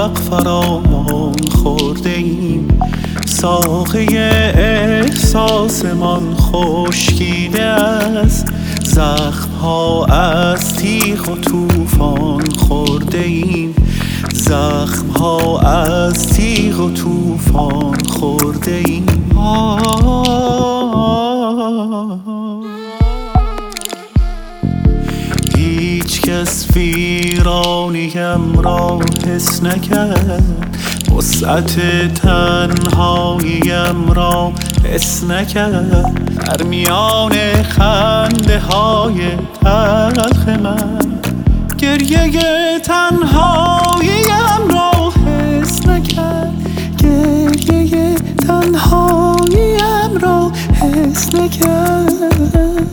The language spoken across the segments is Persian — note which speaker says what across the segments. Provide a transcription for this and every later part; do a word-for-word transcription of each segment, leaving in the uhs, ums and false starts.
Speaker 1: ناحق فراوان خورده ایم. ساقه احساسمان خشکیده است، زخم ها از تیغ و طوفان خورده ایم. زخم ها از تیغ و طوفان خورده ایم. هیچ کس ویرانیم را حس نکرد، وسعت تنهاییم را حس نکرد. در میان خنده های تلخ من گریه تنهاییم را حس نکرد. گریه تنهاییم را حس نکرد.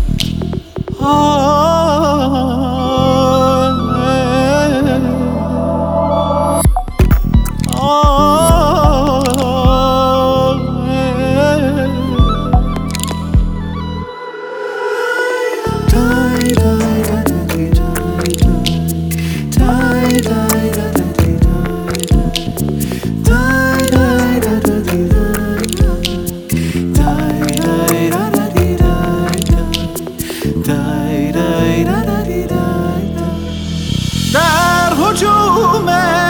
Speaker 1: در هجوم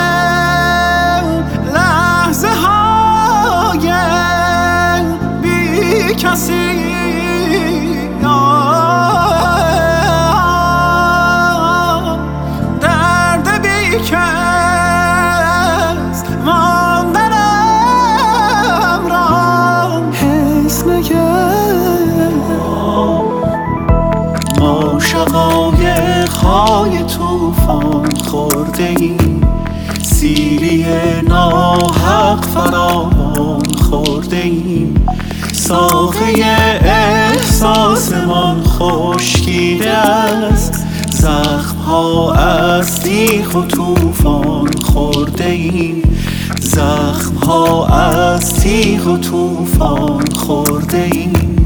Speaker 1: لحظه های بی کسی درد بی کس ماندنم را حس نکرد. ما شقایق‌های طوفان خورده ایم، سیلی ناحق فراوان خورده ایم. ساقه احساسمان خشکیده است، زخم ها از تیغ و طوفان خورده ایم. زخم ها از تیغ و طوفان خورده ایم.